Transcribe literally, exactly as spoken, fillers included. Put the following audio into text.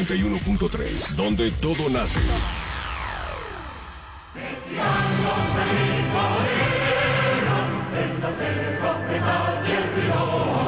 noventa y uno punto tres, donde todo nace. En la selva, en el río.